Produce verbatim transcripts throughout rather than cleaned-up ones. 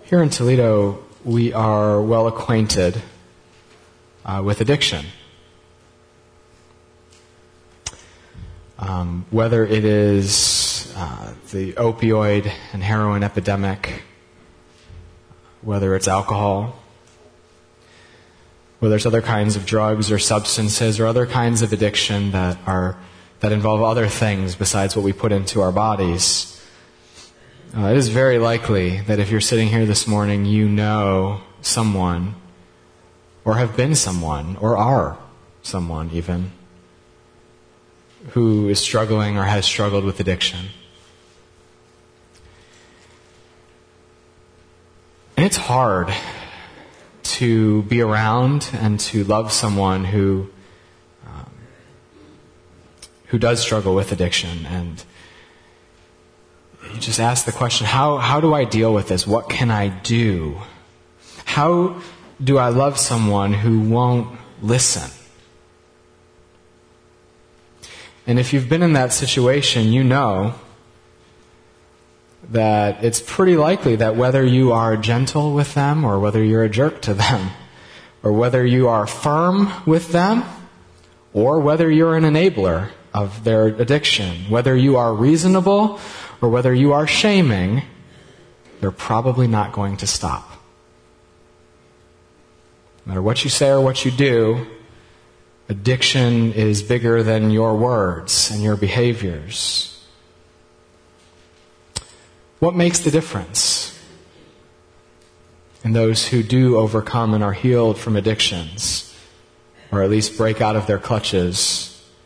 Here in Toledo, we are well acquainted uh, with addiction. Um, whether it is uh, the opioid and heroin epidemic, whether it's alcohol, whether it's other kinds of drugs or substances or other kinds of addiction that are that involve other things besides what we put into our bodies. Uh, it is very likely that if you're sitting here this morning, you know someone, or have been someone, or are someone even, who is struggling or has struggled with addiction. And it's hard to be around and to love someone who um, who does struggle with addiction. And you just ask the question, how, how do I deal with this? What can I do? How do I love someone who won't listen? And if you've been in that situation, you know that it's pretty likely that whether you are gentle with them or whether you're a jerk to them, or whether you are firm with them or whether you're an enabler of their addiction, whether you are reasonable or whether you are shaming, they're probably not going to stop. No matter what you say or what you do, addiction is bigger than your words and your behaviors. What makes the difference in those who do overcome and are healed from addictions, or at least break out of their clutches?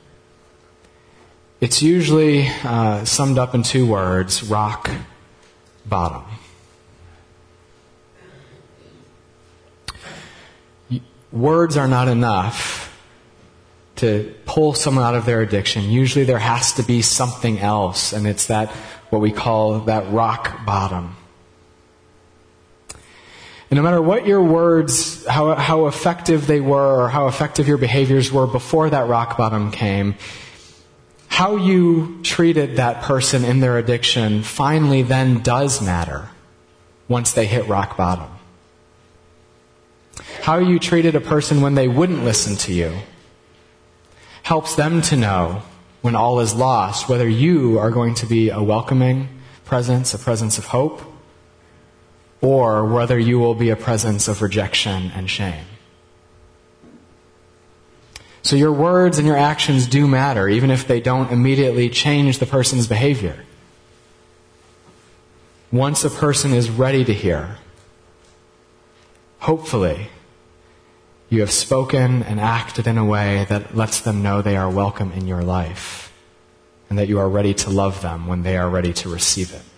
It's usually uh, summed up in two words: rock bottom. Words are not enough to pull someone out of their addiction. Usually there has to be something else, and it's that, what we call that rock bottom. And no matter what your words, how, how effective they were, or how effective your behaviors were before that rock bottom came, how you treated that person in their addiction finally then does matter once they hit rock bottom. How you treated a person when they wouldn't listen to you helps them to know when all is lost whether you are going to be a welcoming presence, a presence of hope, or whether you will be a presence of rejection and shame. So your words and your actions do matter, even if they don't immediately change the person's behavior. Once a person is ready to hear, hopefully, you have spoken and acted in a way that lets them know they are welcome in your life, and that you are ready to love them when they are ready to receive it.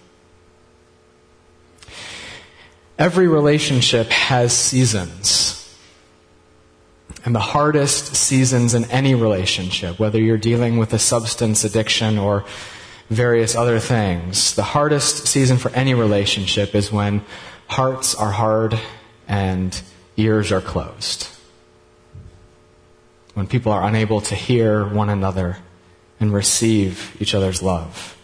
Every relationship has seasons. And the hardest seasons in any relationship, whether you're dealing with a substance addiction or various other things, the hardest season for any relationship is when hearts are hard and ears are closed. When people are unable to hear one another and receive each other's love.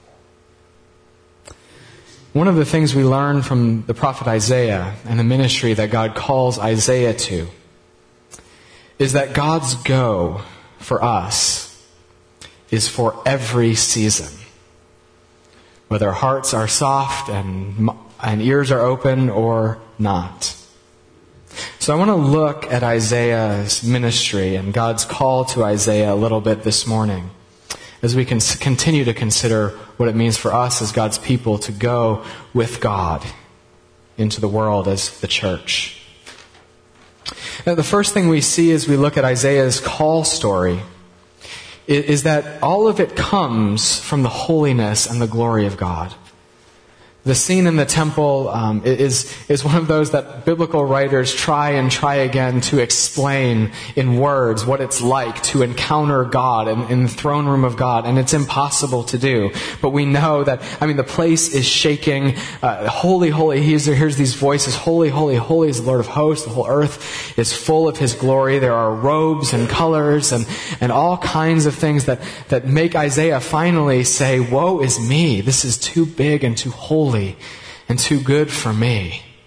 One of the things we learn from the prophet Isaiah and the ministry that God calls Isaiah to is that God's go for us is for every season. Whether hearts are soft and, and ears are open or not. So I want to look at Isaiah's ministry and God's call to Isaiah a little bit this morning, as we can continue to consider what it means for us as God's people to go with God into the world as the church. Now, the first thing we see as we look at Isaiah's call story is, is that all of it comes from the holiness and the glory of God. The scene in the temple um, is is one of those that biblical writers try and try again to explain in words what it's like to encounter God in, in the throne room of God, and it's impossible to do. But we know that, I mean, the place is shaking. Uh, holy, holy, he hears these voices. Holy, holy, holy is the Lord of hosts. The whole earth is full of His glory. There are robes and colors and, and all kinds of things that, that make Isaiah finally say, woe is me. This is too big and too holy and too good for me.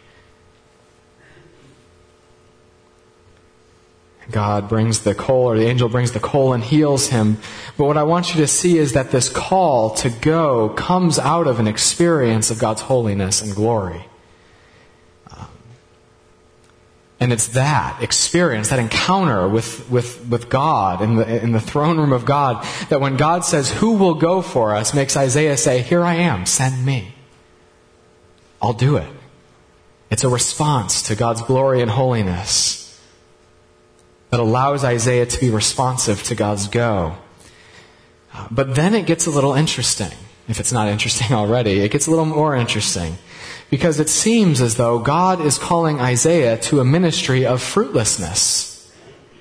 God brings the coal, or the angel brings the coal and heals him. But what I want you to see is that this call to go comes out of an experience of God's holiness and glory. Um, and it's that experience, that encounter with, with, with God in the, in the throne room of God, that when God says, "Who will go for us?" makes Isaiah say, "Here I am, send me. I'll do it." It's a response to God's glory and holiness that allows Isaiah to be responsive to God's go. Uh, but then it gets a little interesting. If it's not interesting already, it gets a little more interesting. Because it seems as though God is calling Isaiah to a ministry of fruitlessness.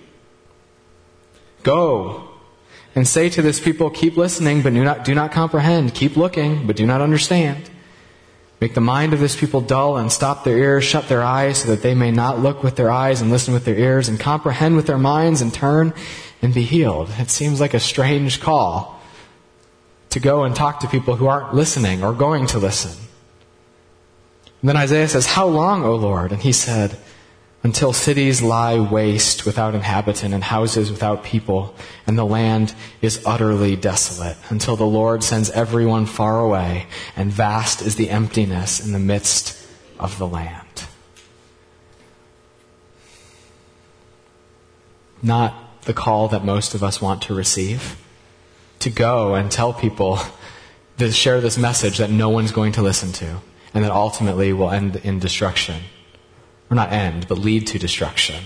Go and say to this people, "Keep listening, but do not, do not comprehend. Keep looking, but do not understand. Make the mind of this people dull and stop their ears, shut their eyes so that they may not look with their eyes and listen with their ears and comprehend with their minds and turn and be healed." It seems like a strange call to go and talk to people who aren't listening or going to listen. And then Isaiah says, "How long, O Lord?" And he said, "Until cities lie waste without inhabitant and houses without people, and the land is utterly desolate, until the Lord sends everyone far away, and vast is the emptiness in the midst of the land." Not the call that most of us want to receive, to go and tell people, to share this message that no one's going to listen to, and that ultimately will end in destruction. Or not end, but lead to destruction.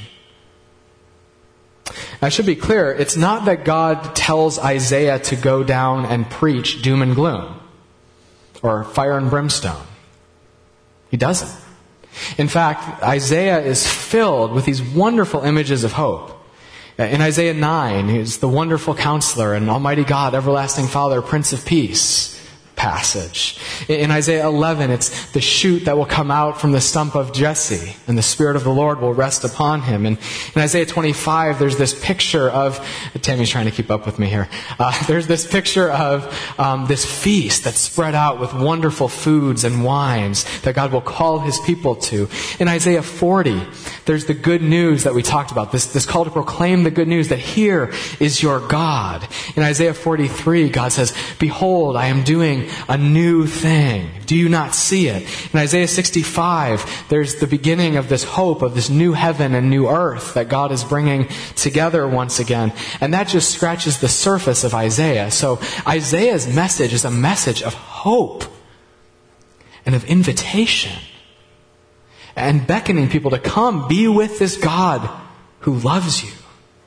I should be clear, it's not that God tells Isaiah to go down and preach doom and gloom or fire and brimstone. He doesn't. In fact, Isaiah is filled with these wonderful images of hope. In Isaiah nine, he's the wonderful counselor and Almighty God, everlasting Father, Prince of Peace passage. In Isaiah eleven, it's the shoot that will come out from the stump of Jesse, and the Spirit of the Lord will rest upon him. And in Isaiah twenty-five, there's this picture of, Tammy's trying to keep up with me here, uh, there's this picture of um, this feast that's spread out with wonderful foods and wines that God will call his people to. In Isaiah forty, there's the good news that we talked about, this, this call to proclaim the good news that here is your God. In Isaiah forty-three, God says, "Behold, I am doing a new thing. Do you not see it?" In Isaiah sixty-five, there's the beginning of this hope of this new heaven and new earth that God is bringing together once again. And that just scratches the surface of Isaiah. So Isaiah's message is a message of hope and of invitation and beckoning people to come be with this God who loves you.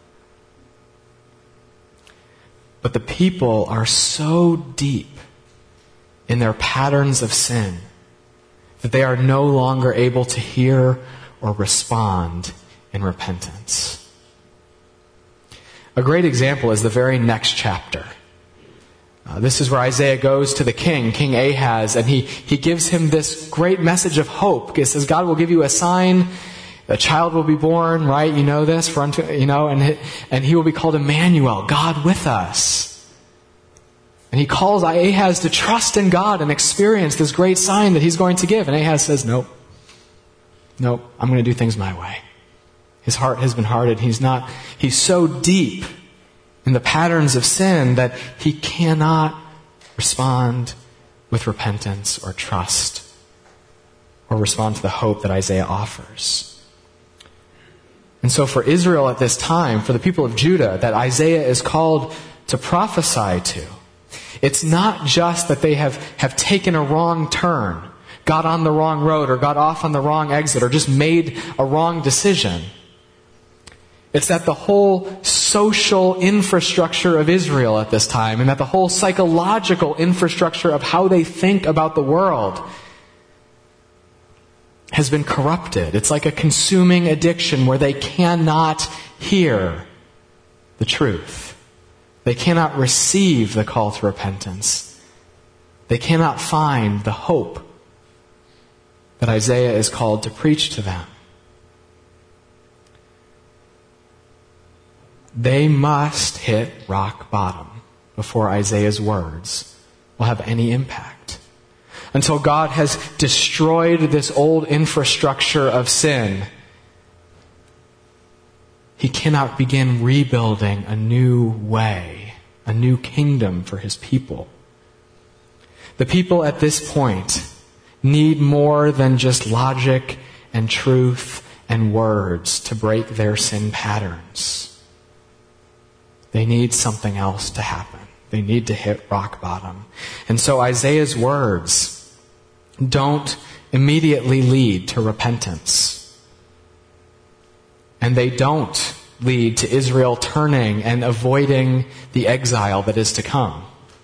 But the people are so deep in their patterns of sin that they are no longer able to hear or respond in repentance. A great example is the very next chapter. Uh, this is where Isaiah goes to the king, King Ahaz, and he, he gives him this great message of hope. He says, "God will give you a sign, a child will be born," right? You know this, for unto, you know, and he, and he will be called Emmanuel, God with us. And he calls Ahaz to trust in God and experience this great sign that he's going to give. And Ahaz says, "Nope. Nope, I'm going to do things my way." His heart has been hardened. He's not, he's so deep in the patterns of sin that he cannot respond with repentance or trust or respond to the hope that Isaiah offers. And so for Israel at this time, for the people of Judah that Isaiah is called to prophesy to, it's not just that they have, have taken a wrong turn, got on the wrong road, or got off on the wrong exit, or just made a wrong decision. It's that the whole social infrastructure of Israel at this time, and that the whole psychological infrastructure of how they think about the world has been corrupted. It's like a consuming addiction where they cannot hear the truth. They cannot receive the call to repentance. They cannot find the hope that Isaiah is called to preach to them. They must hit rock bottom before Isaiah's words will have any impact. Until God has destroyed this old infrastructure of sin he cannot begin rebuilding a new way, a new kingdom for his people. The people at this point need more than just logic and truth and words to break their sin patterns. They need something else to happen. They need to hit rock bottom. And so Isaiah's words don't immediately lead to repentance. And they don't lead to Israel turning and avoiding the exile that is to come.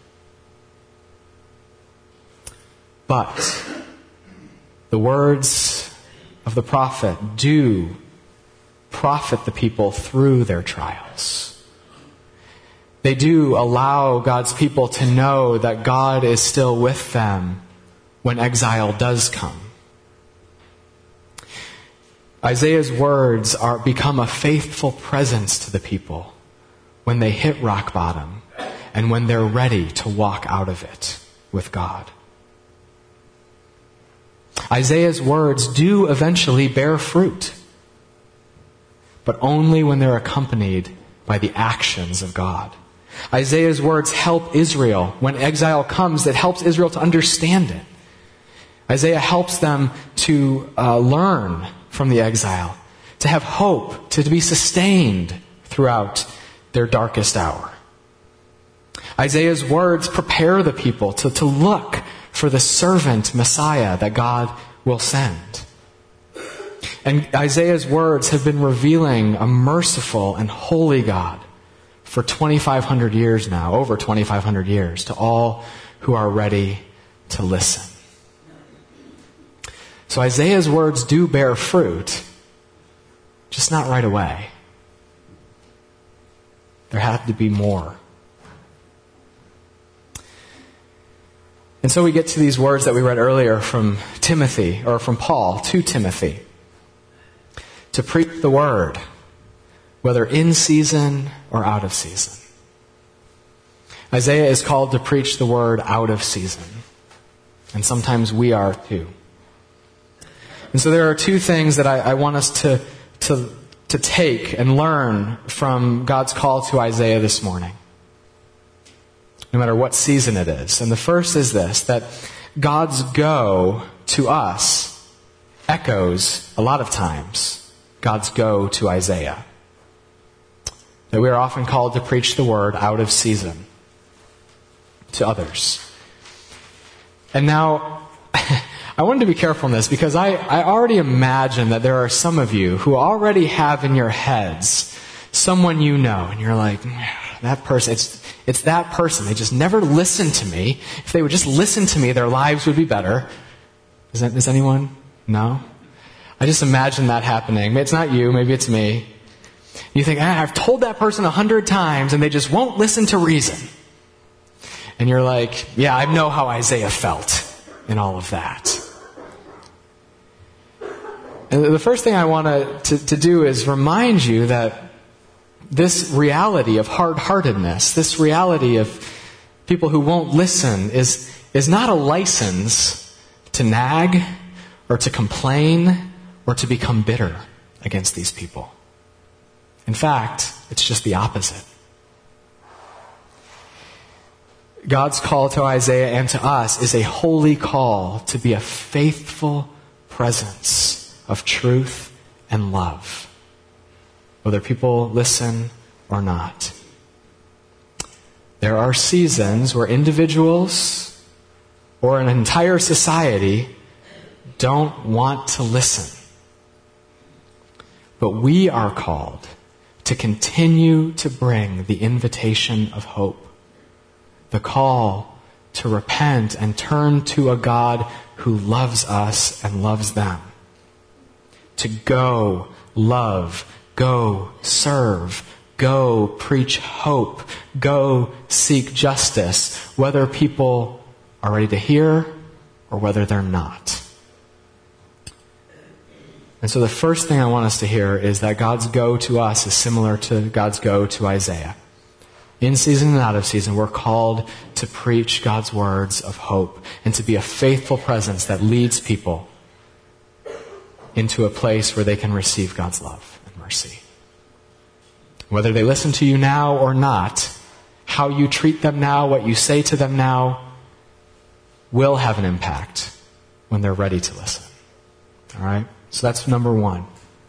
But the words of the prophet do profit the people through their trials. They do allow God's people to know that God is still with them when exile does come. Isaiah's words are become a faithful presence to the people when they hit rock bottom and when they're ready to walk out of it with God. Isaiah's words do eventually bear fruit, but only when they're accompanied by the actions of God. Isaiah's words help Israel. When exile comes, it helps Israel to understand it. Isaiah helps them to uh, learn from the exile, to have hope, to be sustained throughout their darkest hour. Isaiah's words prepare the people to, to look for the servant Messiah that God will send. And Isaiah's words have been revealing a merciful and holy God for twenty-five hundred years now, over twenty-five hundred years, to all who are ready to listen. So Isaiah's words do bear fruit, just not right away. There had to be more. And so we get to these words that we read earlier from Timothy, or from Paul to Timothy. To preach the word, whether in season or out of season. Isaiah is called to preach the word out of season. And sometimes we are too. And so there are two things that I, I want us to, to, to take and learn from God's call to Isaiah this morning, no matter what season it is. And the first is this, that God's go to us echoes, a lot of times, God's go to Isaiah. That we are often called to preach the word out of season to others. And now, I wanted to be careful in this because I, I already imagine that there are some of you who already have in your heads someone you know, and you're like, that person, it's it's that person. They just never listen to me. If they would just listen to me, their lives would be better. Is that, is anyone? No? I just imagine that happening. It's not you, maybe it's me. You think, ah, I've told that person a hundred times and they just won't listen to reason. And you're like, yeah, I know how Isaiah felt in all of that. And the first thing I want to, to do is remind you that this reality of hard-heartedness, this reality of people who won't listen is, is not a license to nag or to complain or to become bitter against these people. In fact, it's just the opposite. God's call to Isaiah and to us is a holy call to be a faithful presence of truth and love, whether people listen or not. There are seasons where individuals or an entire society don't want to listen. But we are called to continue to bring the invitation of hope, the call to repent and turn to a God who loves us and loves them, to go love, go serve, go preach hope, go seek justice, whether people are ready to hear or whether they're not. And so the first thing I want us to hear is that God's go to us is similar to God's go to Isaiah. In season and out of season, we're called to preach God's words of hope and to be a faithful presence that leads people into a place where they can receive God's love and mercy. Whether they listen to you now or not, how you treat them now, what you say to them now, will have an impact when they're ready to listen. All right? So that's number one.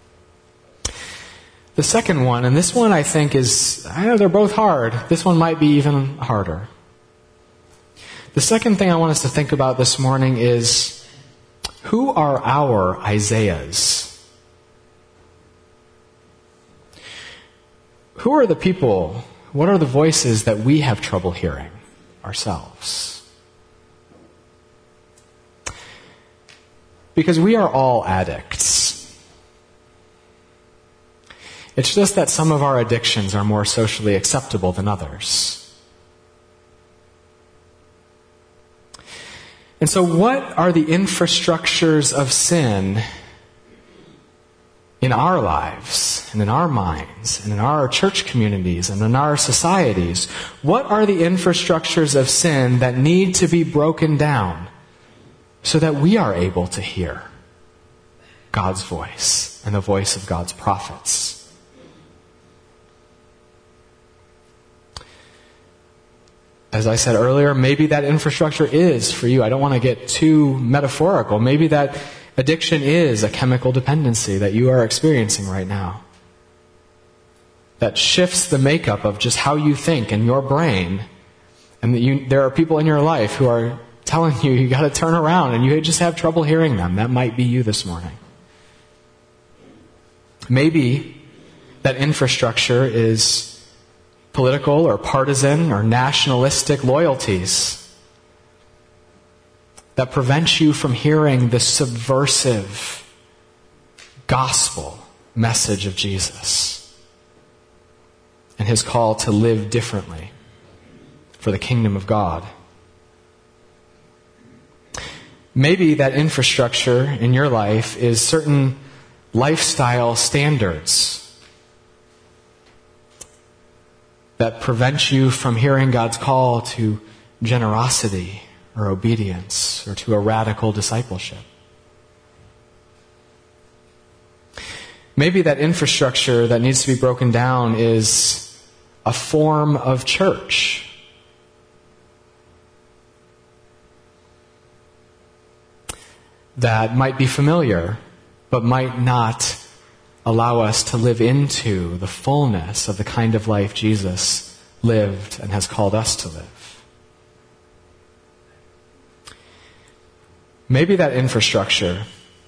The second one, and this one I think is, I know they're both hard. This one might be even harder. The second thing I want us to think about this morning is, who are our Isaiahs? Who are the people, what are the voices that we have trouble hearing ourselves? Because we are all addicts. It's just that some of our addictions are more socially acceptable than others. And so what are the infrastructures of sin in our lives and in our minds and in our church communities and in our societies? What are the infrastructures of sin that need to be broken down so that we are able to hear God's voice and the voice of God's prophets? As I said earlier, maybe that infrastructure is for you. I don't want to get too metaphorical. Maybe that addiction is a chemical dependency that you are experiencing right now, that shifts the makeup of just how you think in your brain, and that you, there are people in your life who are telling you you got to turn around, and you just have trouble hearing them. That might be you this morning. Maybe that infrastructure is political or partisan or nationalistic loyalties that prevent you from hearing the subversive gospel message of Jesus and his call to live differently for the kingdom of God. Maybe that infrastructure in your life is certain lifestyle standards that prevent you from hearing God's call to generosity or obedience or to a radical discipleship. Maybe that infrastructure that needs to be broken down is a form of church. That might be familiar, but might not allow us to live into the fullness of the kind of life Jesus lived and has called us to live. Maybe that infrastructure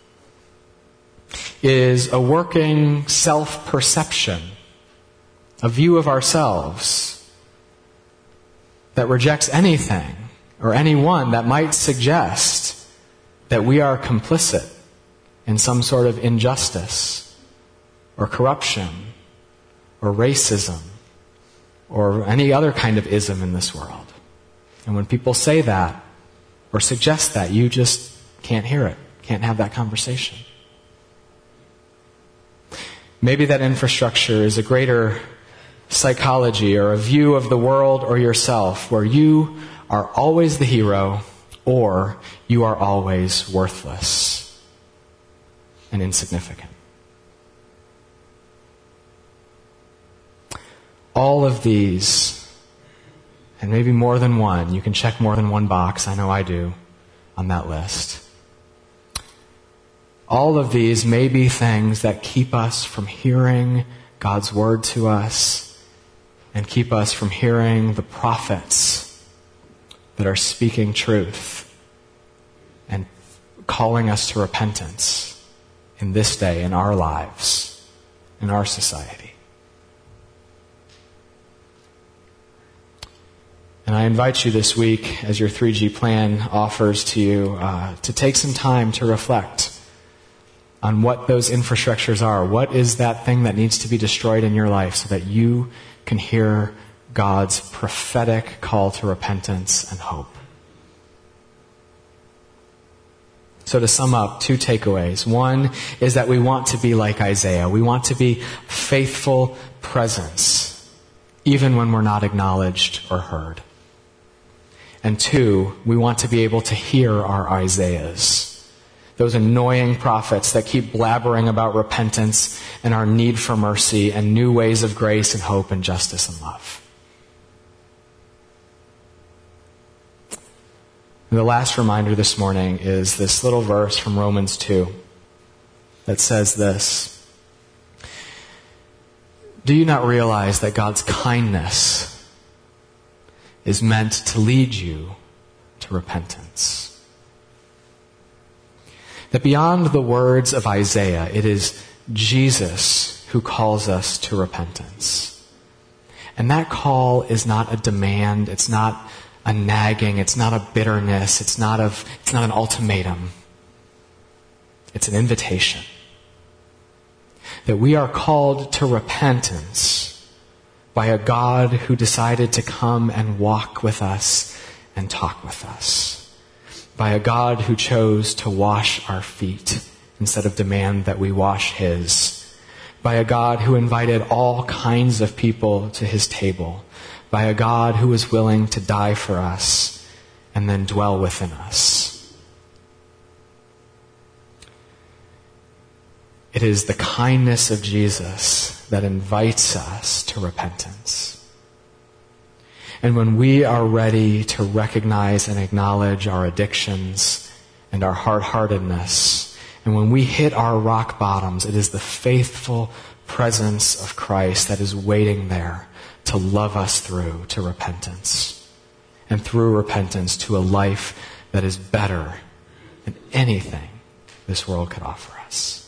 is a working self-perception, a view of ourselves that rejects anything or anyone that might suggest that we are complicit in some sort of injustice or corruption or racism or any other kind of ism in this world. And when people say that or suggest that, you just can't hear it, can't have that conversation. Maybe that infrastructure is a greater psychology or a view of the world or yourself where you are always the hero or you are always worthless and insignificant. All of these, and maybe more than one, you can check more than one box, I know I do, on that list. All of these may be things that keep us from hearing God's word to us and keep us from hearing the prophets that are speaking truth and calling us to repentance in this day, in our lives, in our society. And I invite you this week, as your three G plan offers to you, uh, to take some time to reflect on what those infrastructures are. What is that thing that needs to be destroyed in your life so that you can hear God's prophetic call to repentance and hope? So to sum up, two takeaways. One is that we want to be like Isaiah. We want to be faithful presence, even when we're not acknowledged or heard. And two, we want to be able to hear our Isaiahs Those annoying prophets that keep blabbering about repentance and our need for mercy and new ways of grace and hope and justice and love. And the last reminder this morning is this little verse from Romans two that says this: do you not realize that God's kindness is meant to lead you to repentance? That beyond the words of Isaiah, it is Jesus who calls us to repentance. And that call is not a demand, it's not a nagging, it's not a bitterness, it's not a, it's not an ultimatum. It's an invitation. That we are called to repentance by a God who decided to come and walk with us and talk with us. By a God who chose to wash our feet instead of demand that we wash His. By a God who invited all kinds of people to His table. By a God who was willing to die for us and then dwell within us. It is the kindness of Jesus that invites us to repentance. And when we are ready to recognize and acknowledge our addictions and our hard-heartedness, and when we hit our rock bottoms, it is the faithful presence of Christ that is waiting there to love us through to repentance. And through repentance to a life that is better than anything this world could offer us.